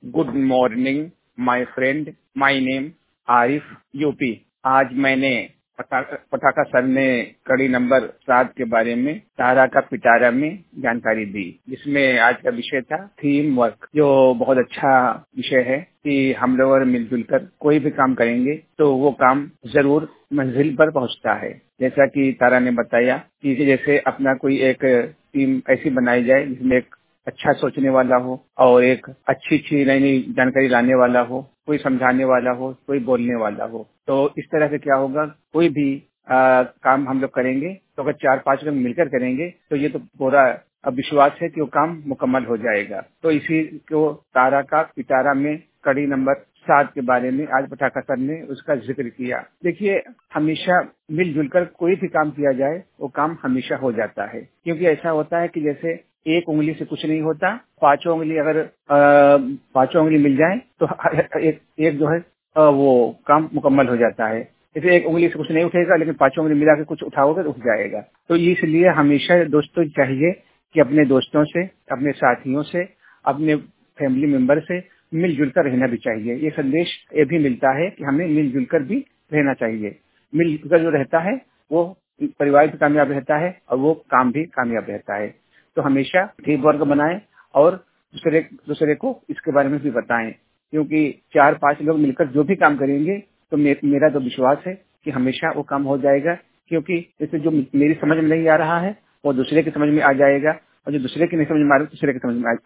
Good morning my friend, my name Arif UP. आज मैंने पटाखा सर ने कड़ी नंबर 7 के बारे में तारा का पिटारा में जानकारी दी, जिसमें आज का विषय था टीम वर्क, जो बहुत अच्छा विषय है कि हम लोग अगर मिलजुल कर कोई भी काम करेंगे तो वो काम जरूर मंजिल पर पहुंचता है। जैसा कि तारा ने बताया कि जैसे अपना कोई एक टीम ऐसी बनाई जाए जिसमें एक अच्छा सोचने वाला हो और एक अच्छी अच्छी नई नई जानकारी लाने वाला हो, कोई समझाने वाला हो, कोई बोलने वाला हो। तो इस तरह से क्या होगा, कोई भी काम हम लोग करेंगे तो अगर 4-5 लोग मिलकर करेंगे तो ये तो पूरा विश्वास है कि वो काम मुकम्मल हो जाएगा। तो इसी को तारा का पिटारा में कड़ी नंबर 7 के बारे में आज पटाखा सर ने उसका जिक्र किया। देखिए, हमेशा मिलजुल कर कोई भी काम किया जाए वो काम हमेशा हो जाता है, क्योंकि ऐसा होता है कि जैसे एक उंगली से कुछ नहीं होता, पांचों उंगली अगर पांचों उंगली मिल जाए तो एक जो है वो काम मुकम्मल हो जाता है। जैसे एक उंगली से कुछ नहीं उठेगा, लेकिन पांचों उंगली मिला के कुछ उठाओगे तो उठ जाएगा। तो इसलिए हमेशा दोस्तों चाहिए कि अपने दोस्तों से, अपने साथियों से, अपने फैमिली मेंबर से मिलजुल कर रहना भी चाहिए। ये संदेश ये भी मिलता है कि हमें मिलजुल कर भी रहना चाहिए। मिलजुल कर जो रहता है वो परिवार भी कामयाब रहता है और वो काम भी कामयाब रहता है। तो हमेशा टीम वर्क बनाएं और दूसरे को इसके बारे में भी बताएं, क्योंकि 4-5 लोग मिलकर जो भी काम करेंगे तो मेरा तो विश्वास है कि हमेशा वो काम हो जाएगा। क्योंकि जैसे जो मेरी समझ में नहीं आ रहा है वो दूसरे की समझ में आ जाएगा, और जो दूसरे की नहीं समझ में आ रहा है दूसरे की समझ में